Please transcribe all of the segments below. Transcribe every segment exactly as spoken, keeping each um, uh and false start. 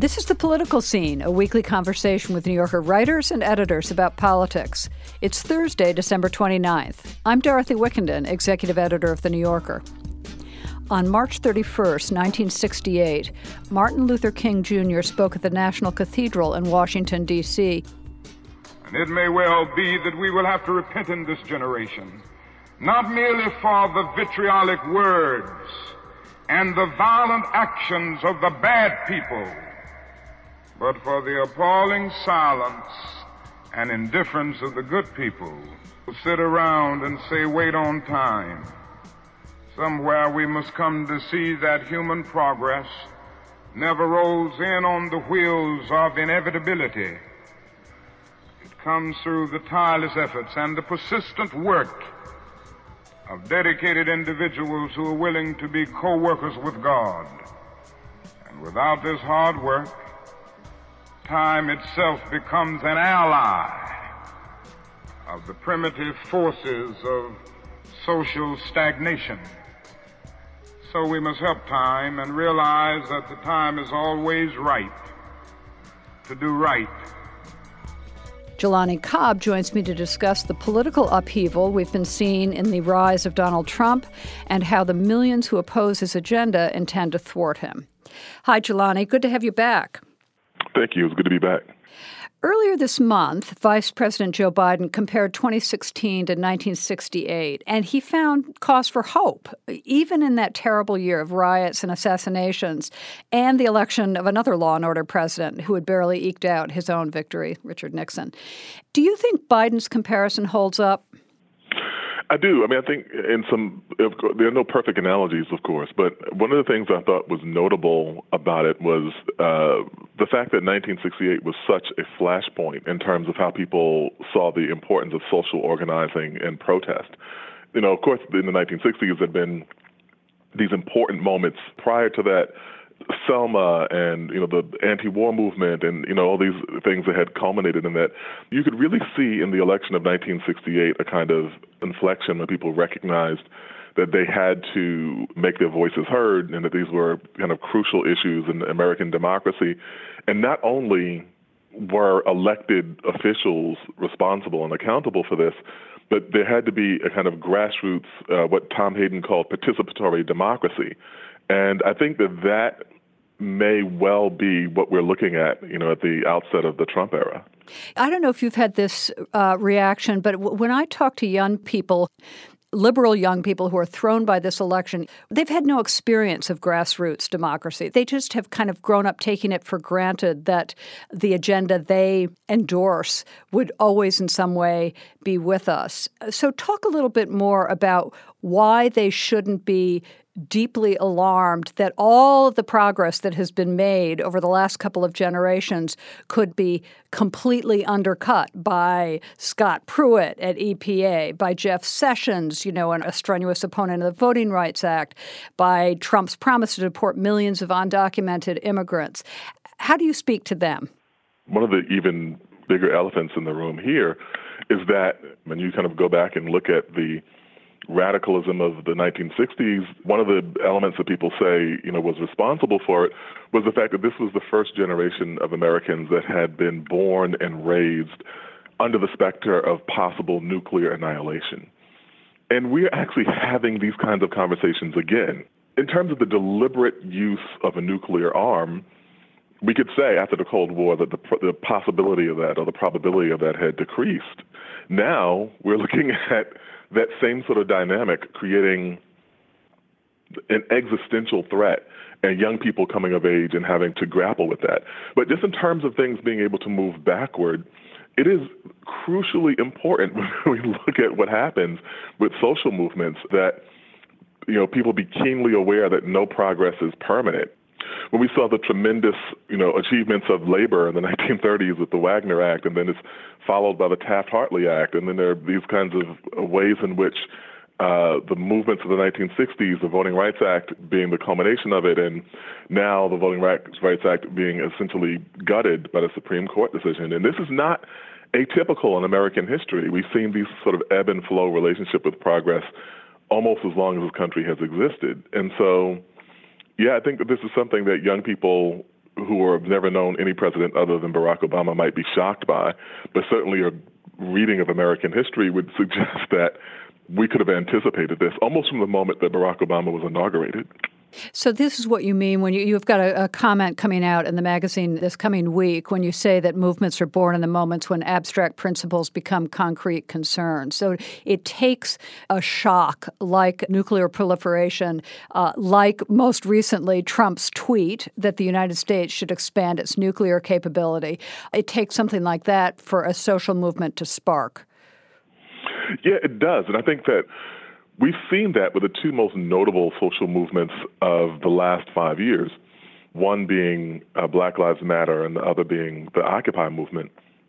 This is The Political Scene, a weekly conversation with New Yorker writers and editors about politics. It's Thursday, December twenty-ninth. I'm Dorothy Wickenden, executive editor of The New Yorker. On March thirty-first, nineteen sixty-eight, Martin Luther King Junior spoke at the National Cathedral in Washington, D C And it may well be that we will have to repent in this generation, not merely for the vitriolic words and the violent actions of the bad people, but for the appalling silence and indifference of the good people who sit around and say, wait on time. Somewhere we must come to see that human progress never rolls in on the wheels of inevitability. It comes through the tireless efforts and the persistent work of dedicated individuals who are willing to be co-workers with God. And without this hard work, time itself becomes an ally of the primitive forces of social stagnation. So we must help time and realize that the time is always right to do right. Jelani Cobb joins me to discuss the political upheaval we've been seeing in the rise of Donald Trump and how the millions who oppose his agenda intend to thwart him. Hi, Jelani. Good to have you back. Thank you. It's good to be back. Earlier this month, Vice President Joe Biden compared twenty sixteen to nineteen sixty-eight, and he found cause for hope, even in that terrible year of riots and assassinations and the election of another law and order president who had barely eked out his own victory, Richard Nixon. Do you think Biden's comparison holds up? I do. I mean, I think in some, of course, there are no perfect analogies, of course, but one of the things I thought was notable about it was uh, the fact that nineteen sixty-eight was such a flashpoint in terms of how people saw the importance of social organizing and protest. You know, of course, in the nineteen sixties, there had been these important moments prior to that. Selma and, you know, the anti-war movement and, you know, all these things that had culminated in that. You could really see in the election of nineteen sixty-eight a kind of inflection when people recognized that they had to make their voices heard and that these were kind of crucial issues in American democracy. And not only were elected officials responsible and accountable for this, but there had to be a kind of grassroots, uh, what Tom Hayden called participatory democracy. And I think that that may well be what we're looking at, you know, at the outset of the Trump era. I don't know if you've had this uh, reaction, but w- when I talk to young people, liberal young people who are thrown by this election, they've had no experience of grassroots democracy. They just have kind of grown up taking it for granted that the agenda they endorse would always in some way be with us. So talk a little bit more about why they shouldn't be deeply alarmed that all of the progress that has been made over the last couple of generations could be completely undercut by Scott Pruitt at E P A, by Jeff Sessions, you know, a strenuous opponent of the Voting Rights Act, by Trump's promise to deport millions of undocumented immigrants. How do you speak to them? One of the even bigger elephants in the room here is that when you kind of go back and look at the radicalism of the nineteen sixties, one of the elements that people say, you know, was responsible for it was the fact that this was the first generation of Americans that had been born and raised under the specter of possible nuclear annihilation. And we're actually having these kinds of conversations again. In terms of the deliberate use of a nuclear arm, we could say after the Cold War that the, the possibility of that or the probability of that had decreased. Now we're looking at that same sort of dynamic creating an existential threat and young people coming of age and having to grapple with that. But just in terms of things being able to move backward, it is crucially important when we look at what happens with social movements that, you know, people be keenly aware that no progress is permanent. When we saw the tremendous, you know, achievements of labor in the nineteen thirties with the Wagner Act, and then it's followed by the Taft-Hartley Act, and then there are these kinds of ways in which uh, the movements of the nineteen sixties, the Voting Rights Act being the culmination of it, and now the Voting Rights Act being essentially gutted by the Supreme Court decision. And this is not atypical in American history. We've seen these sort of ebb and flow relationship with progress almost as long as this country has existed. And so, yeah, I think that this is something that young people who have never known any president other than Barack Obama might be shocked by, but certainly a reading of American history would suggest that we could have anticipated this almost from the moment that Barack Obama was inaugurated. So this is what you mean when you, you've got a, a comment coming out in the magazine this coming week when you say that movements are born in the moments when abstract principles become concrete concerns. So it takes a shock like nuclear proliferation, uh, like most recently Trump's tweet that the United States should expand its nuclear capability. It takes something like that for a social movement to spark. Yeah, it does. And I think that we've seen that with the two most notable social movements of the last five years, one being uh, Black Lives Matter and the other being the Occupy movement.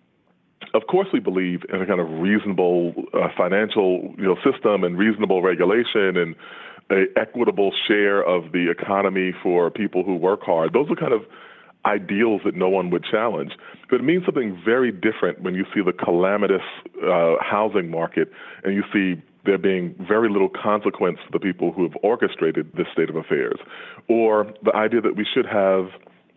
Of course, we believe in a kind of reasonable uh, financial you know, system and reasonable regulation and an equitable share of the economy for people who work hard. Those are kind of ideals that no one would challenge. But it means something very different when you see the calamitous uh, housing market and you see there being very little consequence to the people who have orchestrated this state of affairs, or the idea that we should have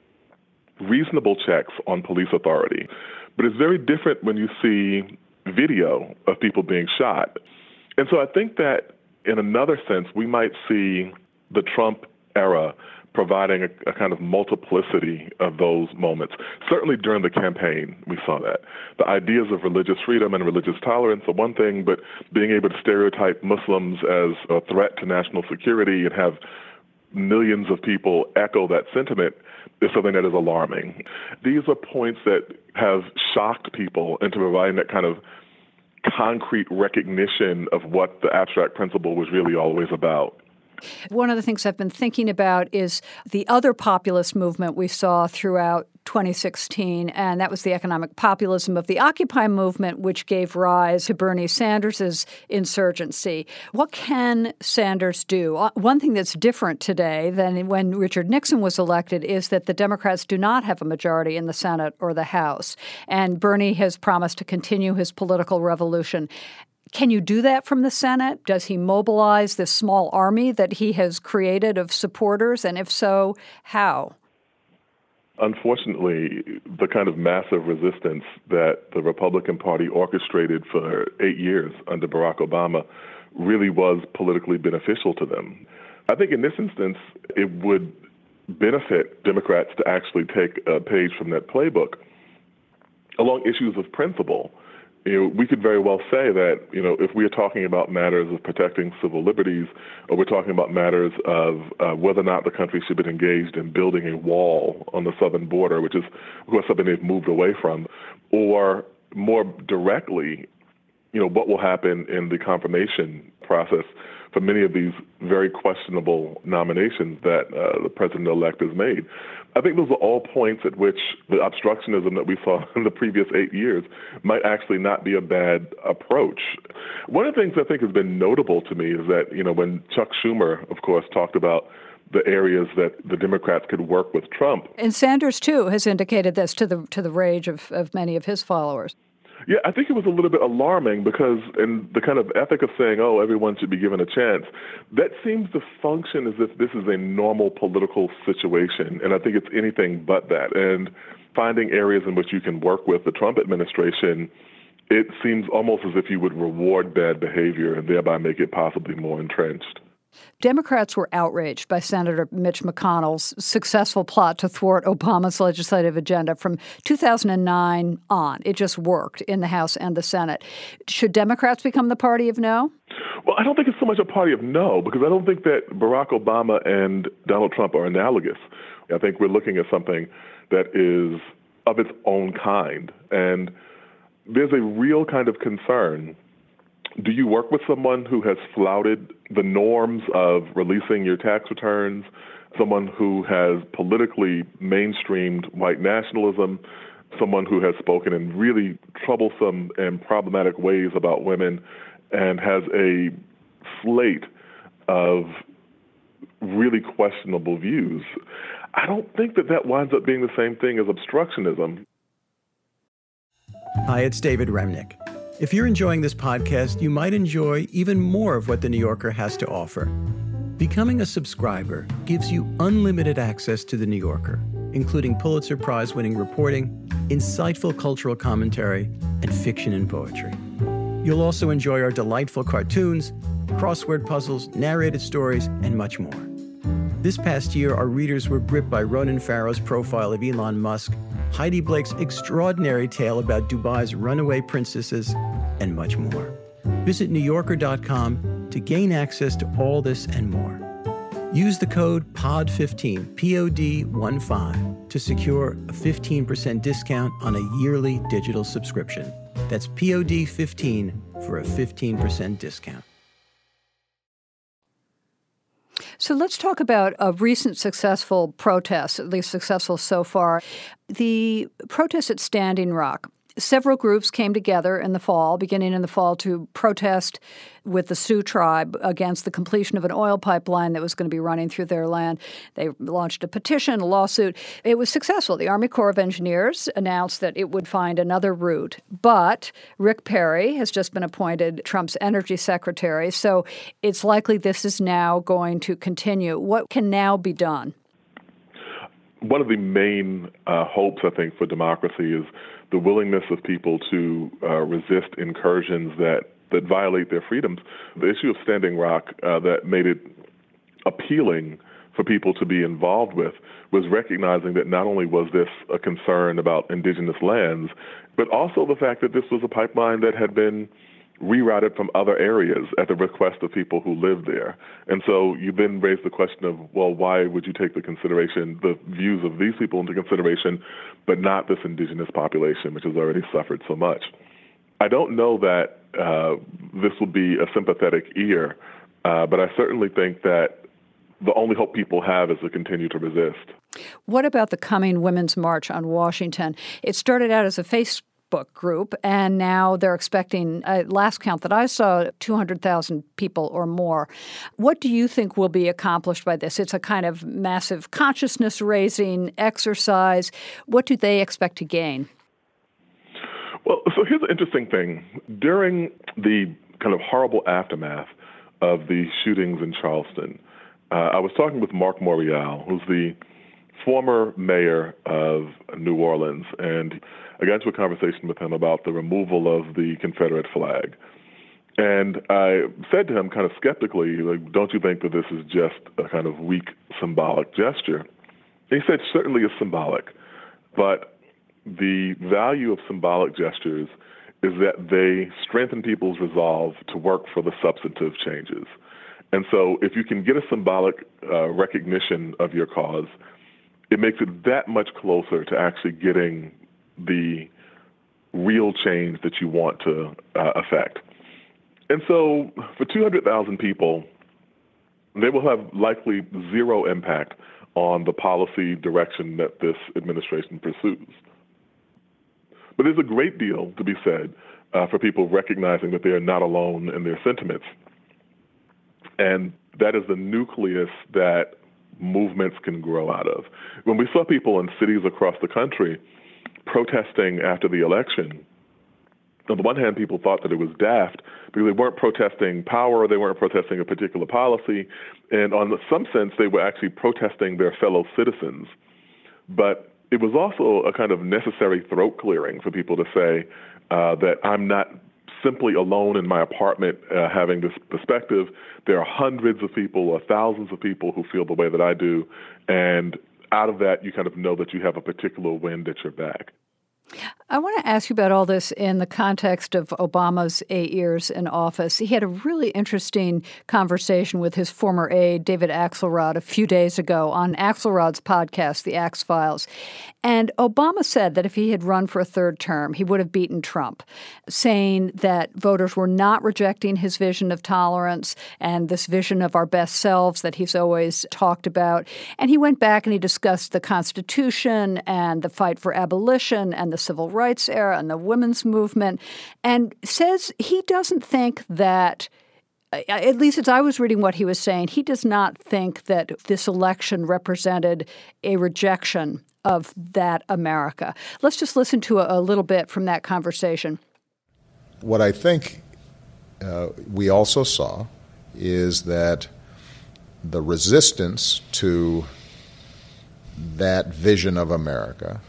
reasonable checks on police authority. But it's very different when you see video of people being shot. And so I think that in another sense, we might see the Trump era providing a, a kind of multiplicity of those moments. Certainly during the campaign, we saw that. The ideas of religious freedom and religious tolerance are one thing, but being able to stereotype Muslims as a threat to national security and have millions of people echo that sentiment is something that is alarming. These are points that have shocked people into providing that kind of concrete recognition of what the abstract principle was really always about. One of the things I've been thinking about is the other populist movement we saw throughout twenty sixteen, and that was the economic populism of the Occupy movement, which gave rise to Bernie Sanders' insurgency. What can Sanders do? One thing that's different today than when Richard Nixon was elected is that the Democrats do not have a majority in the Senate or the House, and Bernie has promised to continue his political revolution. Can you do that from the Senate? Does he mobilize this small army that he has created of supporters? And if so, how? Unfortunately, the kind of massive resistance that the Republican Party orchestrated for eight years under Barack Obama really was politically beneficial to them. I think in this instance, it would benefit Democrats to actually take a page from that playbook along issues of principle. You know, we could very well say that, you know, if we are talking about matters of protecting civil liberties, or we're talking about matters of uh, whether or not the country should be engaged in building a wall on the southern border, which is, of course, something they've moved away from, or more directly, you know, what will happen in the confirmation process for many of these very questionable nominations that uh, the president-elect has made. I think those are all points at which the obstructionism that we saw in the previous eight years might actually not be a bad approach. One of the things I think has been notable to me is that, you know, when Chuck Schumer, of course, talked about the areas that the Democrats could work with Trump. And Sanders, too, has indicated this to the to the rage of, of many of his followers. Yeah, I think it was a little bit alarming because in the kind of ethic of saying, oh, everyone should be given a chance, that seems to function as if this is a normal political situation. And I think it's anything but that. And finding areas in which you can work with the Trump administration, it seems almost as if you would reward bad behavior and thereby make it possibly more entrenched. Democrats were outraged by Senator Mitch McConnell's successful plot to thwart Obama's legislative agenda from two thousand nine on. It just worked in the House and the Senate. Should Democrats become the party of no? Well, I don't think it's so much a party of no, because I don't think that Barack Obama and Donald Trump are analogous. I think we're looking at something that is of its own kind. And there's a real kind of concern. Do you work with someone who has flouted the norms of releasing your tax returns, someone who has politically mainstreamed white nationalism, someone who has spoken in really troublesome and problematic ways about women, and has a slate of really questionable views? I don't think that that winds up being the same thing as obstructionism. Hi, it's David Remnick. If you're enjoying this podcast, you might enjoy even more of what The New Yorker has to offer. Becoming a subscriber gives you unlimited access to The New Yorker, including Pulitzer Prize-winning reporting, insightful cultural commentary, and fiction and poetry. You'll also enjoy our delightful cartoons, crossword puzzles, narrated stories, and much more. This past year, our readers were gripped by Ronan Farrow's profile of Elon Musk, Heidi Blake's extraordinary tale about Dubai's runaway princesses, and much more. Visit New Yorker dot com to gain access to all this and more. Use the code P O D fifteen, P O D fifteen, to secure a fifteen percent discount on a yearly digital subscription. That's P O D fifteen for a fifteen percent discount. So let's talk about a recent successful protest, at least successful so far. The protest at Standing Rock. Several groups came together in the fall, beginning in the fall, to protest with the Sioux tribe against the completion of an oil pipeline that was going to be running through their land. They launched a petition, a lawsuit. It was successful. The Army Corps of Engineers announced that it would find another route. But Rick Perry has just been appointed Trump's energy secretary, so it's likely this is now going to continue. What can now be done? One of the main uh, hopes, I think, for democracy is the willingness of people to uh, resist incursions that, that violate their freedoms. The issue of Standing Rock uh, that made it appealing for people to be involved with was recognizing that not only was this a concern about indigenous lands, but also the fact that this was a pipeline that had been rerouted from other areas at the request of people who lived there. And so you then raise the question of, well, why would you take the consideration, the views of these people into consideration, but not this indigenous population, which has already suffered so much? I don't know that uh, this will be a sympathetic ear, uh, but I certainly think that the only hope people have is to continue to resist. What about the coming Women's March on Washington? It started out as a Facebook book group, and now they're expecting, uh, last count that I saw, two hundred thousand people or more. What do you think will be accomplished by this? It's a kind of massive consciousness-raising exercise. What do they expect to gain? Well, so here's an interesting thing. During the kind of horrible aftermath of the shootings in Charleston, uh, I was talking with Mark Morial, who's the former mayor of New Orleans, and I got into a conversation with him about the removal of the Confederate flag. And I said to him kind of skeptically, like, don't you think that this is just a kind of weak symbolic gesture? And he said, certainly it's symbolic, but the value of symbolic gestures is that they strengthen people's resolve to work for the substantive changes. And so if you can get a symbolic uh, recognition of your cause, it makes it that much closer to actually getting the real change that you want to uh, affect. And so for two hundred thousand people, they will have likely zero impact on the policy direction that this administration pursues. But there's a great deal to be said uh, for people recognizing that they are not alone in their sentiments. And that is the nucleus that movements can grow out of. When we saw people in cities across the country protesting after the election, on the one hand, people thought that it was daft because they weren't protesting power, they weren't protesting a particular policy, and on some sense, they were actually protesting their fellow citizens. But it was also a kind of necessary throat clearing for people to say uh, that I'm not simply alone in my apartment uh, having this perspective. There are hundreds of people or thousands of people who feel the way that I do, and out of that, you kind of know that you have a particular wind at your back. I want to ask you about all this in the context of Obama's eight years in office. He had a really interesting conversation with his former aide, David Axelrod, a few days ago on Axelrod's podcast, The Axe Files. And Obama said that if he had run for a third term, he would have beaten Trump, saying that voters were not rejecting his vision of tolerance and this vision of our best selves that he's always talked about. And he went back and he discussed the Constitution and the fight for abolition and the civil rights era and the women's movement, and says he doesn't think that, at least as I was reading what he was saying, he does not think that this election represented a rejection of that America. Let's just listen to a, a little bit from that conversation. What I think uh, we also saw is that the resistance to that vision of America,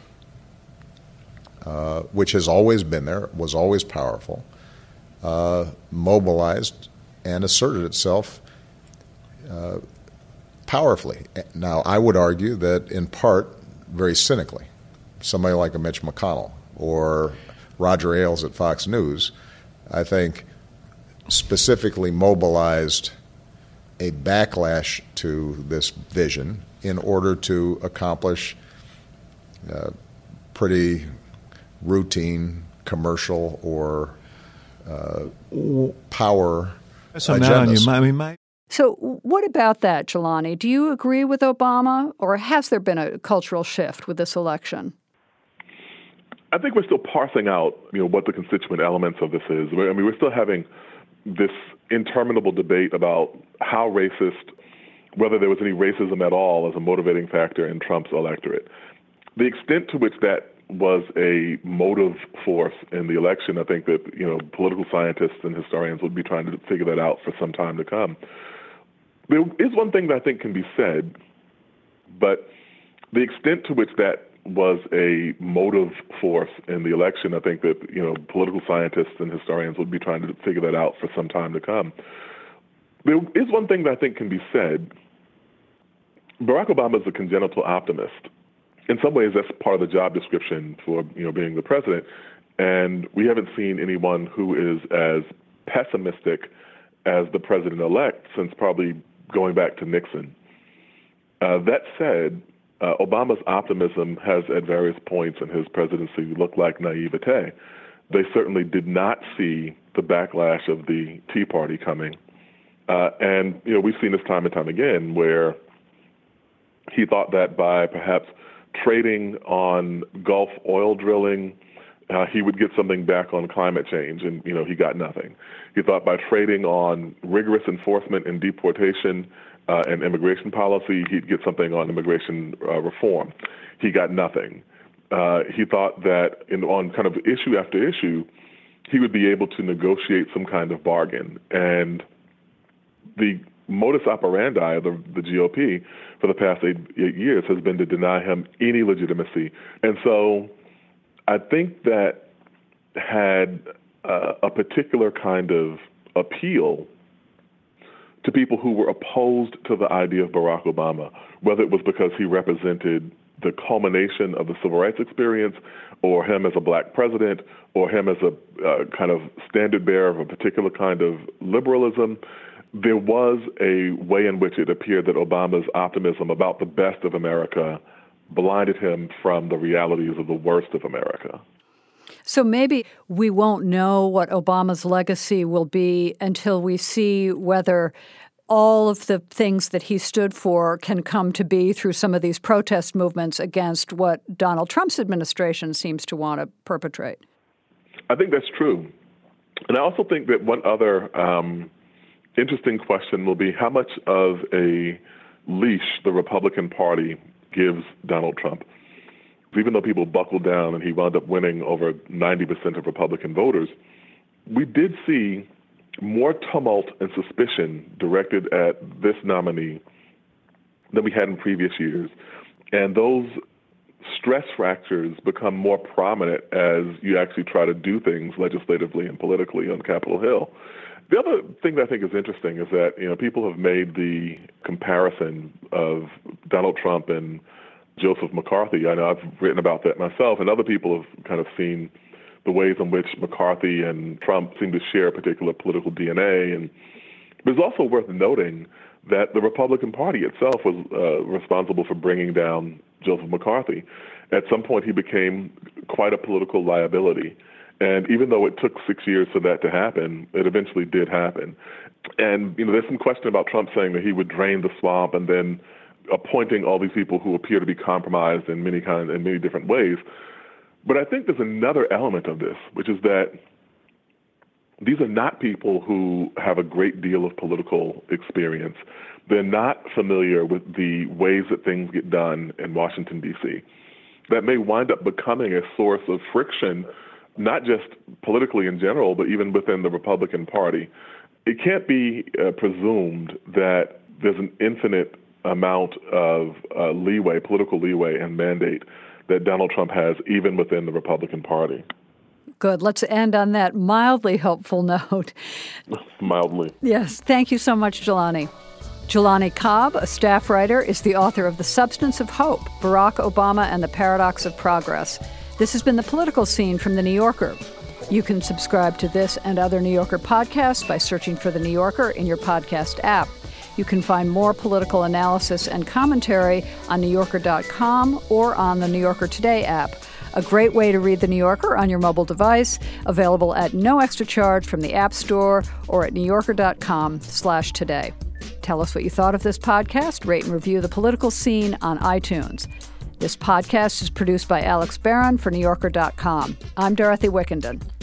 uh, which has always been there, was always powerful, uh, mobilized and asserted itself uh, powerfully. Now, I would argue that in part, very cynically, somebody like a Mitch McConnell or Roger Ailes at Fox News, I think, specifically mobilized a backlash to this vision in order to accomplish uh, pretty routine commercial or uh, power So mad on you, agendas. I mean, my So what about that, Jelani? Do you agree with Obama, or has there been a cultural shift with this election? I think we're still parsing out, you know, what the constituent elements of this is. I mean, we're still having this interminable debate about how racist, whether there was any racism at all as a motivating factor in Trump's electorate. The extent to which that was a motive force in the election, I think that, you know, political scientists and historians would be trying to figure that out for some time to come. There is one thing that I think can be said, but the extent to which that was a motive force in the election, I think that, you know, political scientists and historians would be trying to figure that out for some time to come. There is one thing that I think can be said. Barack Obama is a congenital optimist. In some ways, that's part of the job description for, you know, being the president. And we haven't seen anyone who is as pessimistic as the president-elect since probably going back to Nixon. Uh, that said, uh, Obama's optimism has at various points in his presidency looked like naivete. They certainly did not see the backlash of the Tea Party coming. Uh, and, you know, we've seen this time and time again where he thought that by perhaps trading on Gulf oil drilling, uh, he would get something back on climate change, and, you know, he got nothing. He thought by trading on rigorous enforcement and deportation uh, and immigration policy, he'd get something on immigration uh, reform. He got nothing. Uh, he thought that in, on kind of issue after issue, he would be able to negotiate some kind of bargain. And the modus operandi of the, the G O P for the past eight, eight years has been to deny him any legitimacy. And so I think that had uh, a particular kind of appeal to people who were opposed to the idea of Barack Obama, whether it was because he represented the culmination of the civil rights experience, or him as a black president, or him as a uh, kind of standard bearer of a particular kind of liberalism. There was a way in which it appeared that Obama's optimism about the best of America blinded him from the realities of the worst of America. So maybe we won't know what Obama's legacy will be until we see whether all of the things that he stood for can come to be through some of these protest movements against what Donald Trump's administration seems to want to perpetrate. I think that's true. And I also think that one other um, interesting question will be how much of a leash the Republican Party gives Donald Trump. Even though people buckled down and he wound up winning over ninety percent of Republican voters, we did see more tumult and suspicion directed at this nominee than we had in previous years. And those stress fractures become more prominent as you actually try to do things legislatively and politically on Capitol Hill. The other thing that I think is interesting is that, you know, people have made the comparison of Donald Trump and Joseph McCarthy. I know I've written about that myself, and other people have kind of seen the ways in which McCarthy and Trump seem to share a particular political D N A. And it's also worth noting that the Republican Party itself was uh, responsible for bringing down Joseph McCarthy. At some point, he became quite a political liability. And even though it took six years for that to happen, it eventually did happen. And, you know, there's some question about Trump saying that he would drain the swamp and then appointing all these people who appear to be compromised in many kind in many different ways. But I think there's another element of this, which is that these are not people who have a great deal of political experience. They're not familiar with the ways that things get done in Washington, D C. That may wind up becoming a source of friction, not just politically in general, but even within the Republican Party. It can't be uh, presumed that there's an infinite amount of uh, leeway, political leeway and mandate that Donald Trump has even within the Republican Party. Good. Let's end on that mildly hopeful note. Mildly. Yes. Thank you so much, Jelani. Jelani Cobb, a staff writer, is the author of The Substance of Hope, Barack Obama and the Paradox of Progress. This has been The Political Scene from The New Yorker. You can subscribe to this and other New Yorker podcasts by searching for The New Yorker in your podcast app. You can find more political analysis and commentary on new yorker dot com or on the New Yorker Today app. A great way to read The New Yorker on your mobile device, available at no extra charge from the App Store or at new yorker dot com slash today. Tell us what you thought of this podcast. Rate and review The Political Scene on iTunes. This podcast is produced by Alex Barron for new yorker dot com. I'm Dorothy Wickenden.